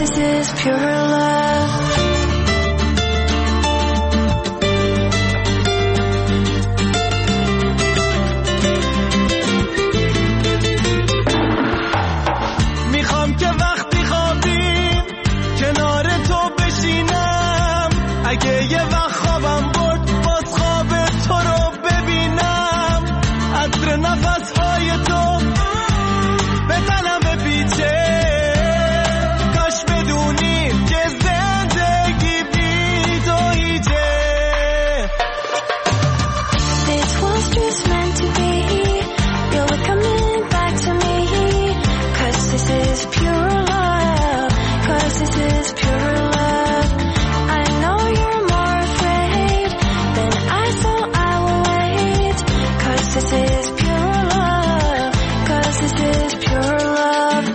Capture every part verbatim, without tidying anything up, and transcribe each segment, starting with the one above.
this is pure love. میخوام که وقتی خوابیم کنار تو بشینم، اگه یه وقت خوابم برد باز خواب تو رو ببینم، عطر نفسهای تو به تنم پیچه، کاش بدونی که زندگی بی تو هیچه. This was just meant to be. You're coming back to me. Cause this is pure love. Cause this is pure love. I know you're more afraid than I, so I will wait. Cause this is pure love. Cause this is pure love.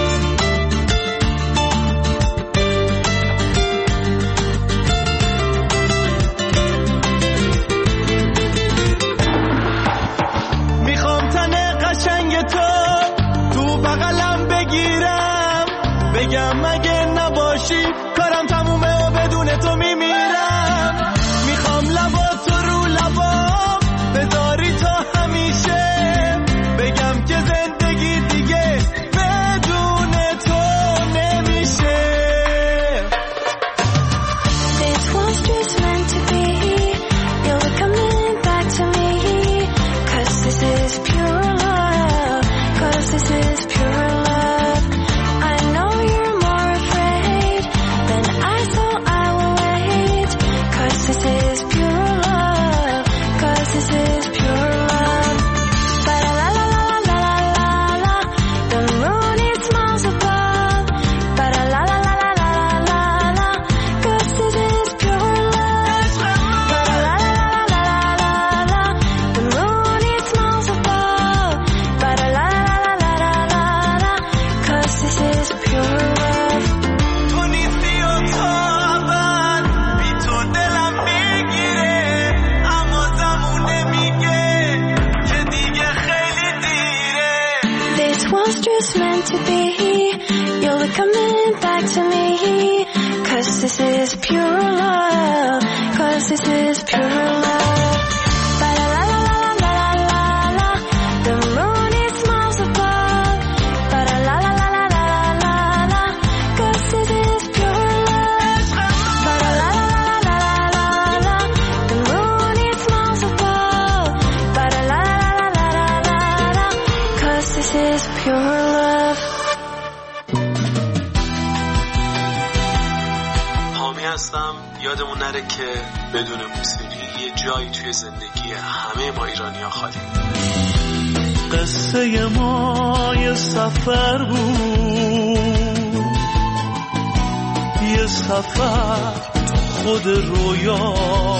میخوام تن قشنگ تو تو بغلم بگیرم، بگم اگه نباشی کارم تمومه و بدون تو میمیرم. میخوام لبا تو رو لبا بذاری تا همیشه، بگم که زندگی دیگه بدون تو نمیشه. This was just meant to be. You're coming back to me. Cause this is pure love. Cause this is pure love. I know you're more afraid than I, so I will wait. Cause this is pure love. Cause this is pure love. Ba la la la la la la la. The moon it smiles above. Ba la la la la la la la la. Cause this is pure love. Ba la la la la la la la. The moon it smiles above. Ba la la la la la la la. Cause this is pure love. تو نیستی و تا ابد بی تو دلم میگیره، اما زمونه میگه که دیگه خیلی دیره. This was just meant to be. You're coming back to me. Cause this is pure love. Cause this is pure love. Ba la la la la la la la la. The moon it smiles above. Ba la la la la la la la la. Cause this is pure love. Ba la la la la la la la. The moon it smiles above. Ba la la la la la la la. Cause this is pure love. حامی هستم. یادمون نره که بدون موسیقی یه جایی توی زندگی همه ما ایرانی‌ها خالی. قصه ما یه سفر بود، یه سفر تو خود رویا.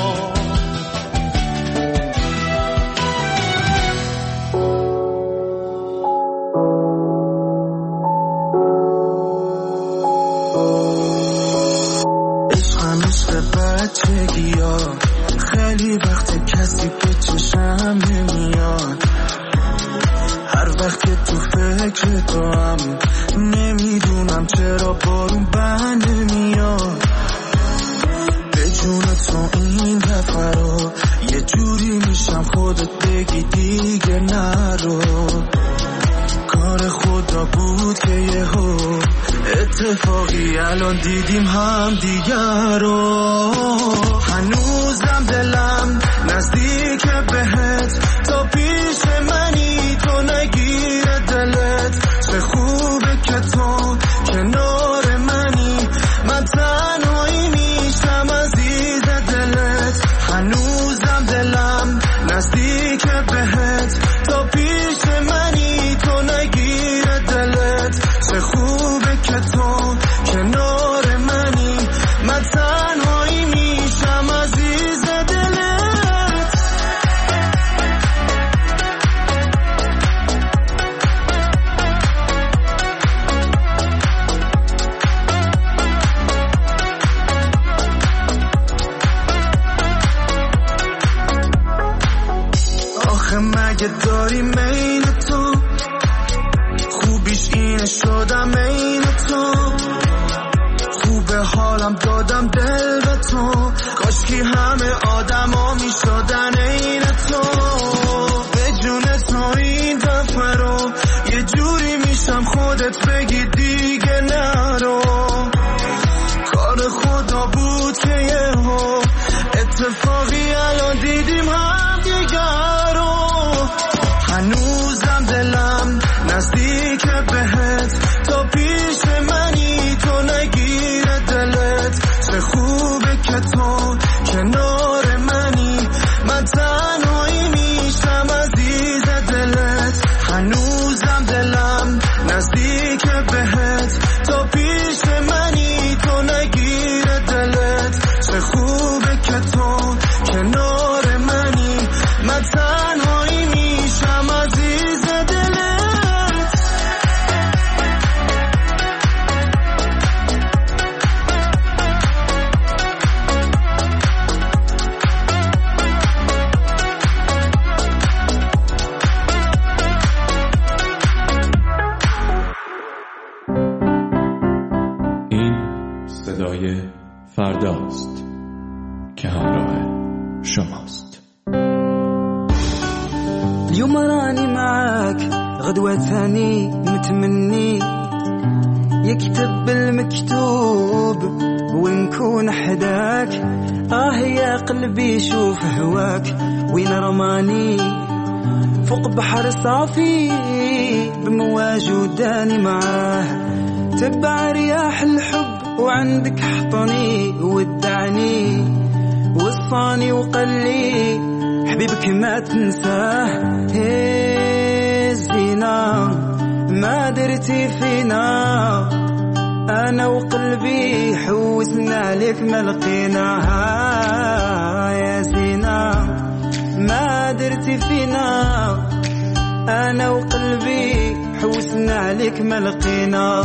عشقم عشق بچگی ها، خیلی وقت کسی به چشم نمیاد. هر وقت که تو فکر تو هم نمیدونم چرا بارون بند نمیاد. به جون تو این دفعه رو یه جوری میشم خودت بگی دیگه نرو. کار خدا بود که یهو اتفاقی الان دیدیم هم دیگر رو. هنوزم دلم نزدیک بهت، تا پیش منی تو نگیره دلت. چه خوبه که تو کنار منی، من تنهایی میشم عزیز دلت. هنوزم دلم نزدیک بهت، تا پیش منی تو نگیره دلت. چه خوبه که تو کنار منی، من تنهایی میشم عزیز دلت. آخه مگه داری مین تو، خوبیش اینه شدم این تو. حالم دادم دل به تو، کاشکی همه آدما می شدن این تو. به جون تو این دفعه رو یه جوری میشم خودت بگی دیگه نرو. کار خدا بود که یه ها اتفاقی الان دیدیم هم دیگر رو. هنوزم دلم نزدیک بهت، تا پیش منی تو نگیره دلت. چه خوبه که تو کنار منی، من تنهایی میشم عزیز دلت. هنوزم دلم نزدیک بهت، تا پیش منی تو نگیره دلت. چه خوبه که تو کنار منی، من تنهایی میشم عزیز دلت. این صدای فرداست که همراه شماست. اليوم راني معاك، غدوة ثاني متمني يكتب المكتوب ونكون حداك. آه يا قلبي شوف هواك وين رماني، فوق بحر صافي بمواج وداني معاه. تبع رياح الحب وعندك حطني ودعني، وصاني وقلي حبيبك ما تنساه. هي زينة ما درتي فينا، أنا وقلبي حوسنا عليك ما لقيناها. يا زينة ما درتي فينا، أنا وقلبي حوسنا عليك ما لقينا.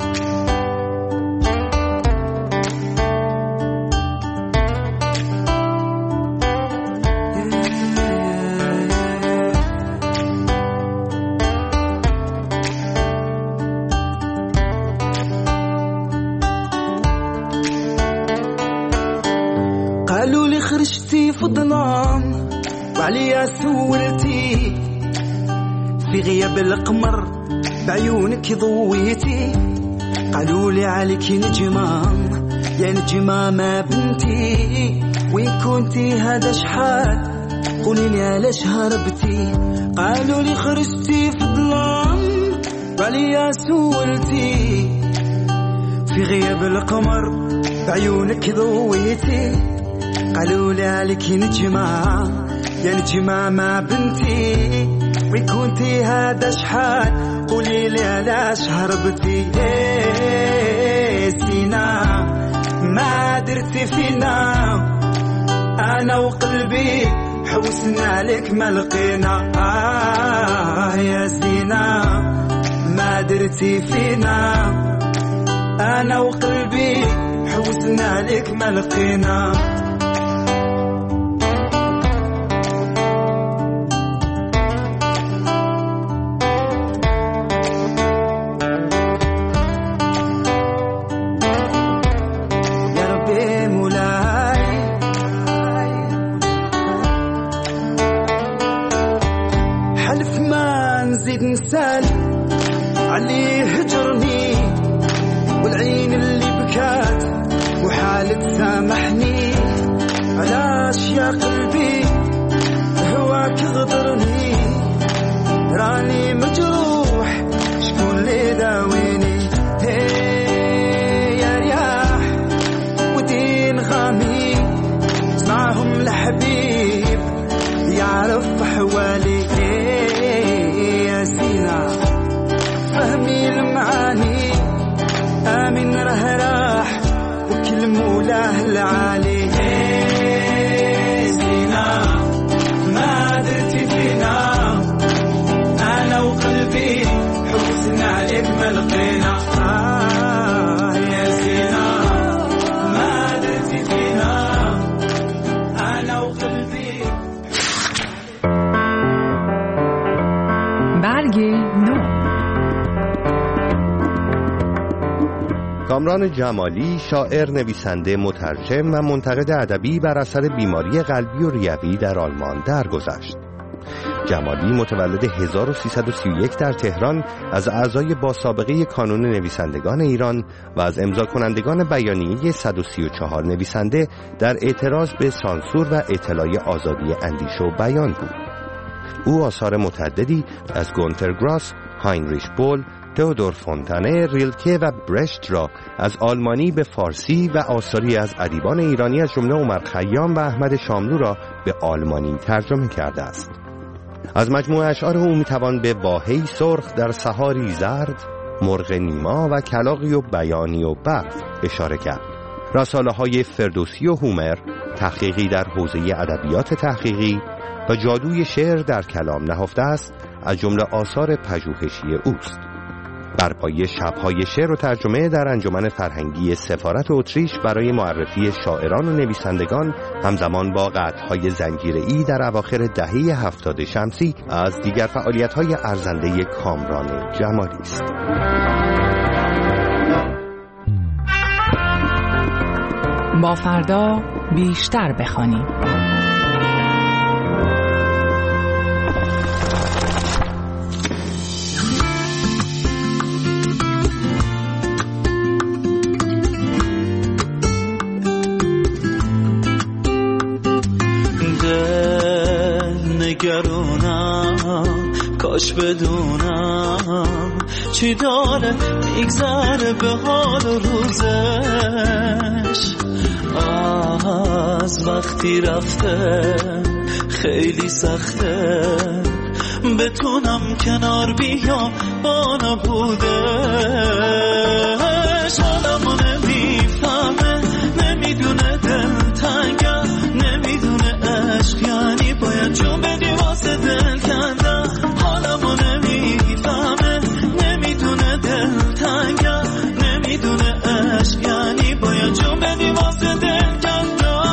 قالوا لي خرجتي في الظلام وعليا سولتي، في غياب القمر بعيونك ضويتي. قالوا لي عليك نجمة يا نجمة ما بنتي، وين كنتي هذا شحال قولي لي علاش هربتي. قالوا لي خرجتي في الظلام وعليا سولتي، في غياب القمر بعيونك ضويتي. قالوا لي عليك نجمة يا نجمة ما بنتي، وين كنتي هذا شحال قولي لي علاش هربتي. سينا ما درتي فينا، أنا وقلبي حوسنا عليك ما لقينا. آه يا سينا ما درتي فينا، أنا وقلبي حوسنا عليك ما لقينا. نسالي عليه هجرني، والعين اللي بكات وحالة سامحني. کامران جمالی شاعر، نویسنده، مترجم و منتقد ادبی بر اثر بیماری قلبی و ریوی در آلمان درگذشت. جمالی متولد هزار و سیصد و سی و یک در تهران از اعضای با سابقه کانون نویسندگان ایران و از امضا کنندگان بیانیه صد و سی و چهار نویسنده در اعتراض به سانسور و اطلاع آزادی اندیشه و بیان بود. او آثار متعددی از گونتر گراس، هاینریش بول، تئودور فونتانه، ریلکه و برشت را از آلمانی به فارسی و آثاری از ادیبان ایرانی از جمله عمر خیام و احمد شاملو را به آلمانی ترجمه کرده است. از مجموعه اشعار او میتوان به واهی سرخ در سحاری زرد، مرغ نیما و کلاغی و بیانی و برف اشاره کرد. رساله های فردوسی و هومر، تحقیقی در حوزه ادبیات تحقیقی و جادوی شعر در کلام نهفته است از جمله آثار پژوهشی اوست. بر پایه شب‌های شعر و ترجمه در انجمن فرهنگی سفارت اتریش برای معرفی شاعران و نویسندگان همزمان با قطع‌های زنجیره‌ای در اواخر دهه هفتاد شمسی از دیگر فعالیت‌های ارزنده کامران جمالی است. با فردا بیشتر بخوانیم. نگرانم کاش بدونم چی داره میگذره به حال روزش، از وقتی رفته خیلی سخته بتونم کنار بیام با نبودش. حالمو نمیفهمه، نمیدونه دلتنگم، نمیدونه عشق یعنی باید جون بدی واسه دل کندم. حالمو نمیفهمه، نمیدونه دلتنگم، نمیدونه عشق یعنی باید جون بدی واسه دل کندم.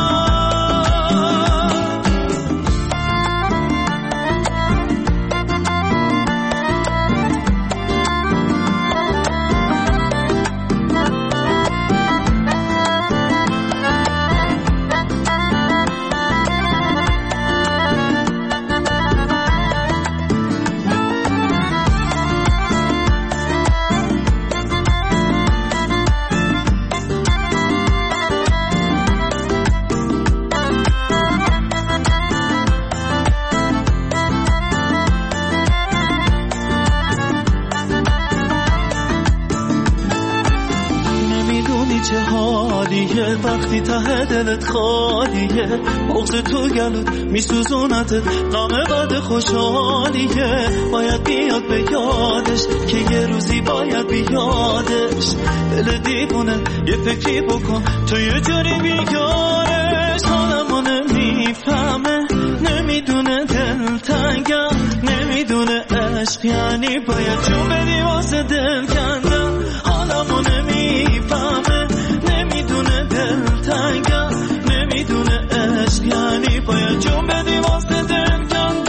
وقتی ته دلت خالیه، بغض تو گلت میسوزونت، غم بعد خوشحالیه. باید بیاد به یادش که یه روزی باید بیادش. دل دیوونه یه فکری بکن تو یه جوری بیارش. حالمو نمیفهمه، نمیدونه دلتنگم، نمیدونه عشق یعنی باید جون بدی واسه دل کندم. حالمو نمیفهمه، نمیدونه دلتنگم، نمیدونه عشق یعنی باید جون بدی واسه دل کندم.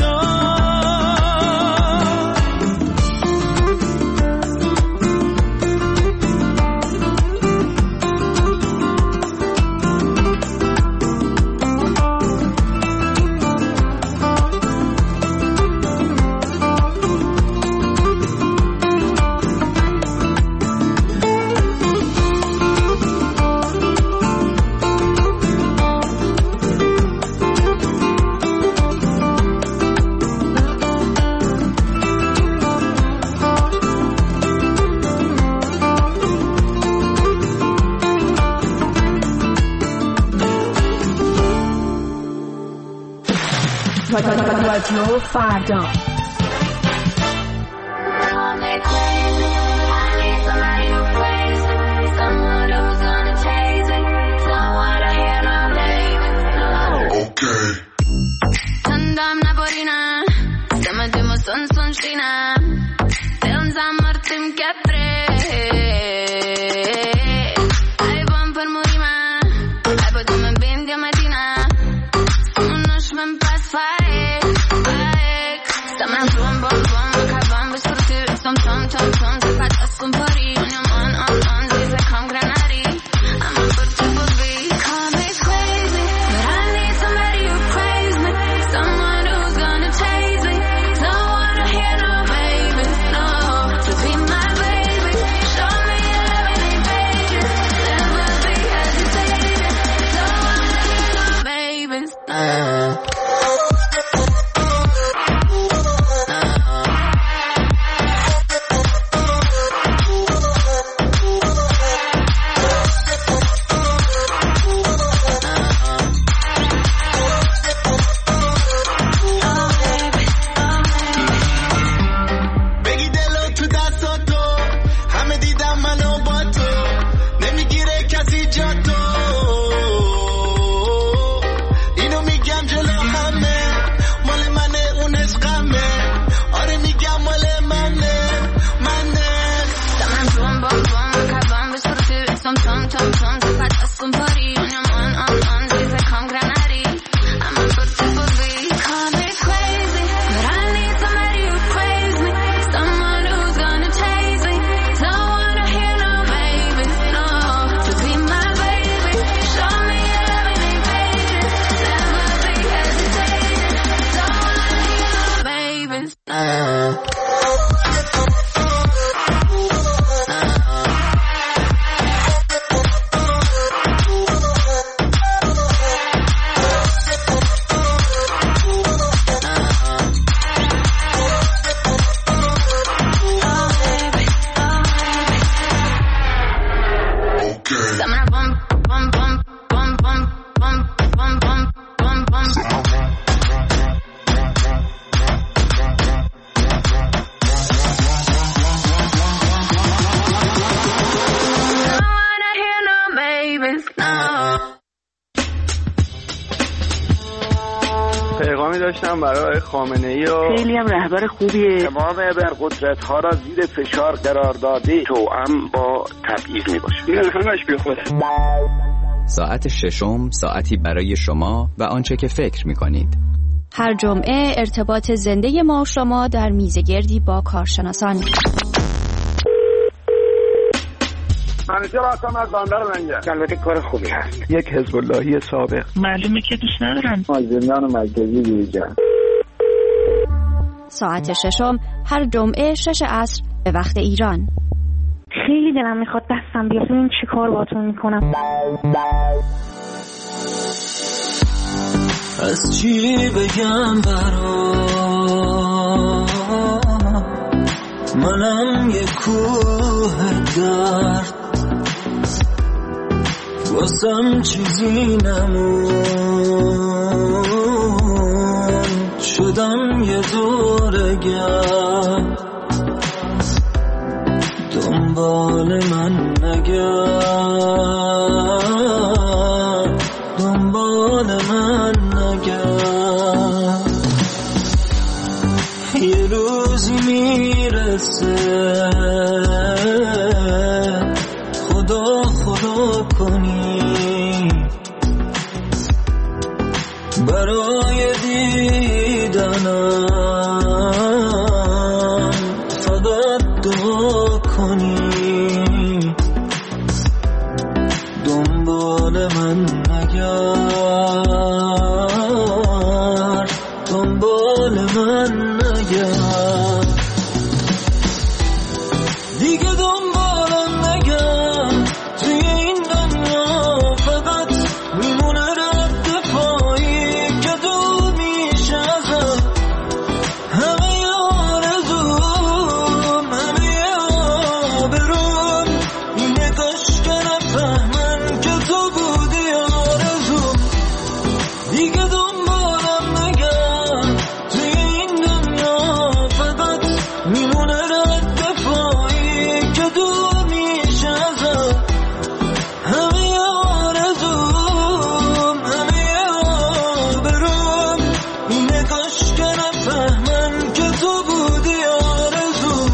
رادیو فردا. پیغامی داشتم برای خامنه‌ای و خیلی هم رهبر خوبیه. تمام ابرقدرت ها را زیر فشار قرار داده توأم با تبعیض میباشه. این همش بی خوده. ساعت ششم ساعتی برای شما و آنچه که فکر میکنید. هر جمعه ارتباط زنده ما و شما در میزگردی با کارشناسان. منیجر آسام از باندر منگه. البته کار خوبی هست. یک حزب اللهی سابق. معلومه که دوست ندارن. مازندران مرکزی دیجا. ساعت ششم هر جمعه شش عصر به وقت ایران. خیلی دلم میخواد دستم بیاد ببین چی کار باتون میکنم. از چی بگم برا منم یه کوه درد واسم چیزی نمون شدم یه دور گرد دنبال من نگرد دنبال من نگرد یه روزی میرسه خدا خدا کنی برای دیدنم فقط دعا کنی دنبال من نگرد دنبال من نگرد دیگه دنبالم نگرد توی این دنیا فقط میمونه رد پایی که دور میشه ازم همه آرزوم همه آبروم اینه کاش که نفهمن که تو بودی آرزوم دیگه دنبالم نگرد توی این دنیا فقط میمونه رد پایی که دور میشه ازم همه آرزوم همه آبروم اینه کاش که نفهمن که تو بودی آرزوم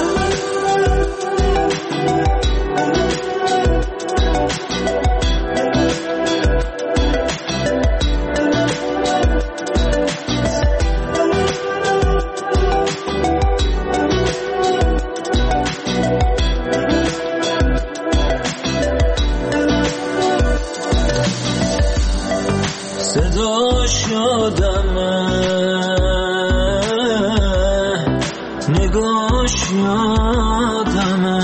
صداش یادمه نگاش یادمه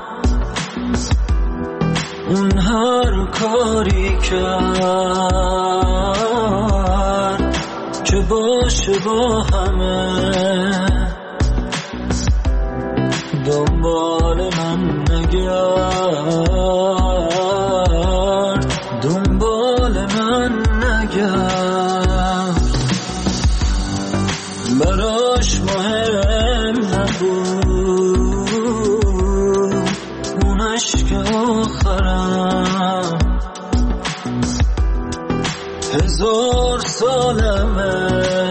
اون هر کاری کرد که باشه با همه دنبال من نگرد دنبال من نگرد براش مهم نبود اون عشق آخرم هزار سالمه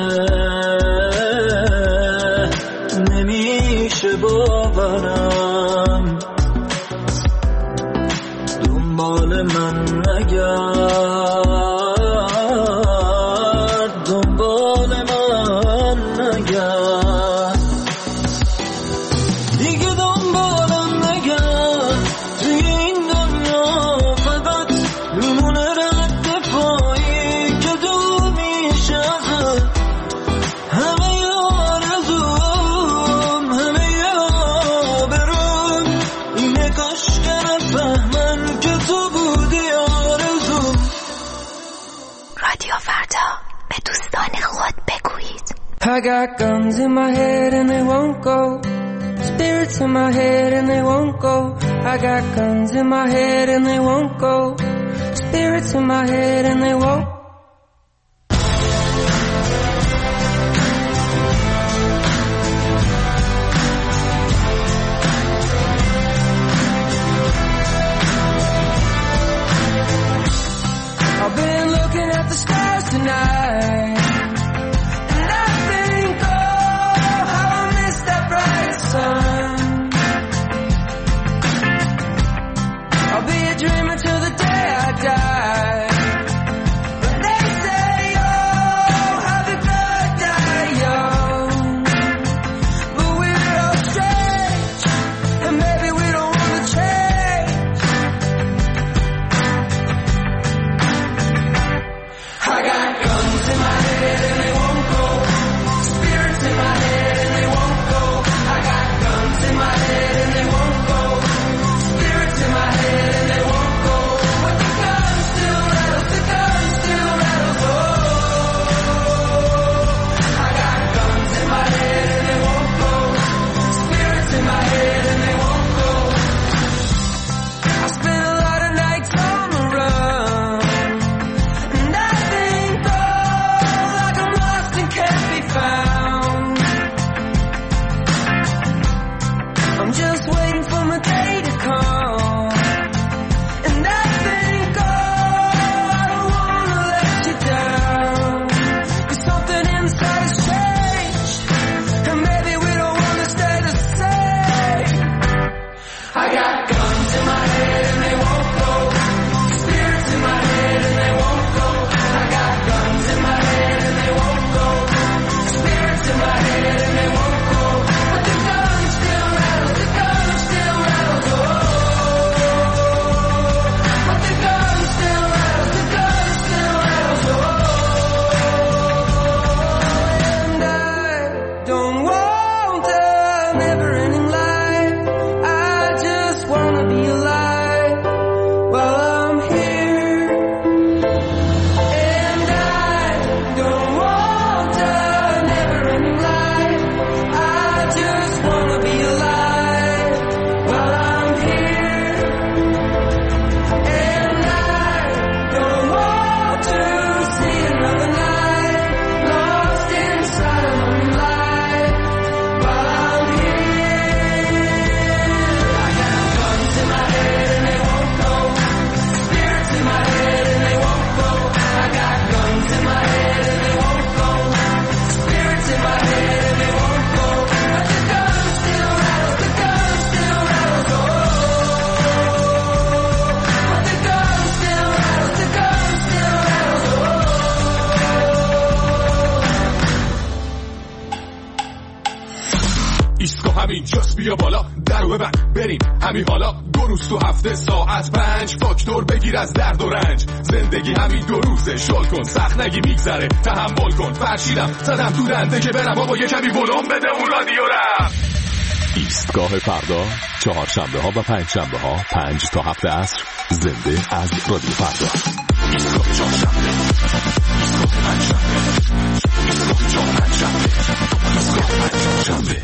نمیشه باورم دنبال من نگرد دنبال من نگرد دیگه دنبالم نگرد توی این دنیا فقط میمونه رد پایی که دور میشه ازم همه آرزوم همه آبروم اینه کاش که نفهمن که تو بودی آرزوم. رادیو فردا به دوستان خود بگویید. I got guns in my head and they won't go. Spirits in my head and they won't go. I got guns in my head and they won't go. Spirits in my head and they won't. I've been looking at the stars tonight, and I think, oh, how I miss that bright sun. I'll be a dreamer till the day I die. But they say, oh, happy birthday, young. But we're all strange, and maybe we don't want to change. I got guns in my head and they won't go. Spirits in my head and they won't go. I got guns in my head and they won't go. Spirits in my head and they won't go. But the gun still rattles, the gun still rattles. Oh, I got guns in my head and they won't go. Spirits in my head and they won't go. I spent a lot of nights on the run, and I think, oh, like I'm lost and can't be found. I'm just waiting for my day to come, and I think, oh, I don't wanna let you down. 'Cause something inside has changed, and maybe we don't wanna stay the same. I got guns in my head and they won't go. Spirits in my head and they won't go. I got guns in my head and they won't go. Spirits in my head and they won't go. But the gun still rattles, the gun still rattles. Oh, but the gun still rattles, the gun still rattles. Oh, and I don't want a never-ending life. I just wanna be alive while I'm here. And I don't want a never-ending life. I just wanna be alive while I'm here. And I don't want to see another night lost inside a lonely life while I'm here. I got guns in my head and they won't go. Spirits in my head and they won't go. I got guns in my head and they won't go. Spirits in my head and they won't go. But the gun still rattles, the gun still rattles. Oh, but the gun still rattles, the gun still rattles. Oh. ایستگاه همین جاست، بیا بالا درو ببند بریم همین حالا. دو روز تو هفته ساعت پنج، فاکتور بگیر از درد و رنج. زندگی همین دو روزه، شل کن سخت نگی میگذره، تحمل کن. فرشیدم زدم تو دنده که برم بابا یه کمی ولوم بده اون رادیو رم. ایستگاه فردا، چهارشنبه ها و پنج شنبه ها پنج تا هفت عصر، زنده از رادیو فردا. ایستگاه چهارشنبه، ایستگاه پنجشنبه، ایستگاه چهارشنبه، ایستگاه پنجشنبه.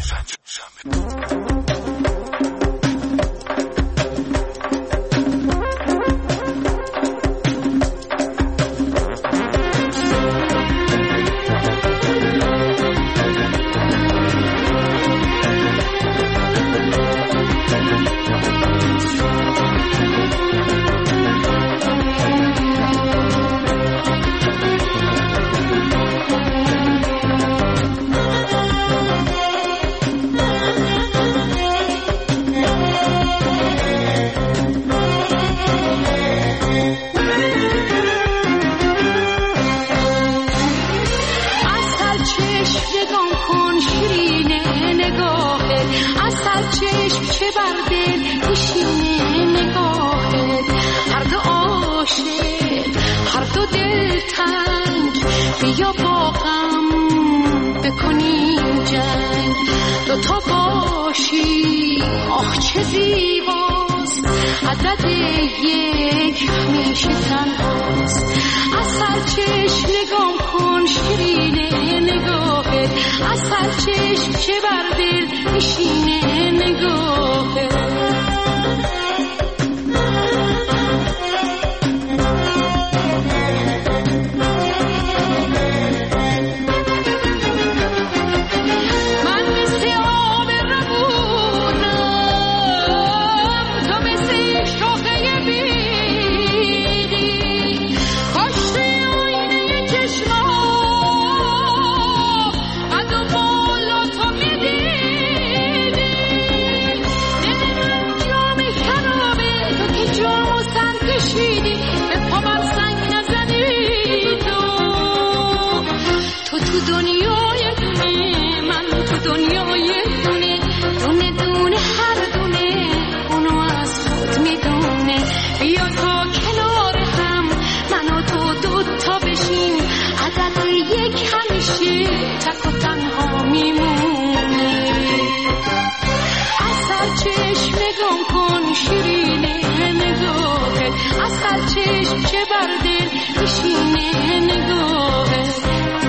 بیا با غم بکنیم جنگ، دوتا باشی آخ چه زیباست، عدد یک همیشه تنهاست. از سر چشم نگام کن شیرینه نگاهت، از سر چشم چه بر دل میشینه نگاهت. بیا تا کنار هم من و تو دوتا بشیم عدد یک همیشه تک و تنها میمونه از سر چشم نگام کن شیرینه نگاهت از سر چشم چه بر دل بشینه نگاهت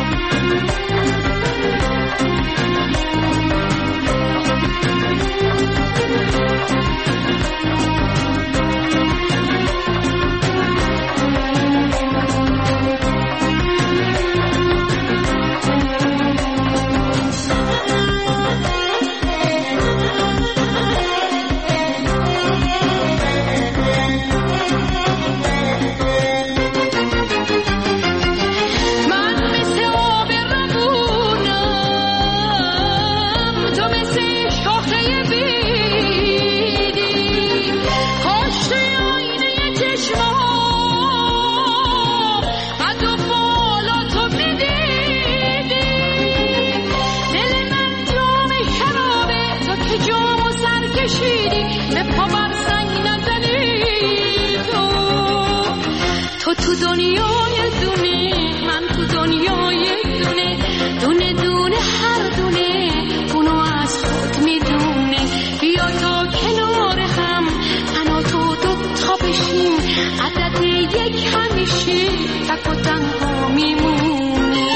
تو دنیای دونه من تو دنیای دونه دونه دونه هر دونه اونو از خود میدونه بیا تا کنار هم من و تو دوتا بشیم عدد یک همیشه تک و تنها میمونه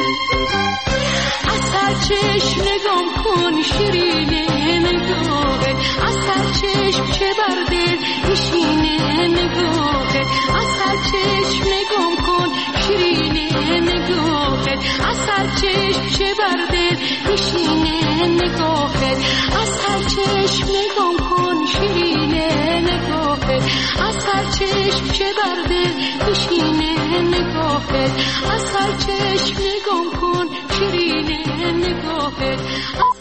از سر چشم نگام کن شیرینه نگاهت از سر چشم چه بر دل میشینه نگاهت از سر چشم نگام کن شیرینه نگاهت از سر چشم چه بر دل میشینه نگاهت از سر چشم نگام کن شیرینه نگاهت از سر چشم چه بر دل میشینه نگاهت از سر چشم نگام کن شیرینه نگاهت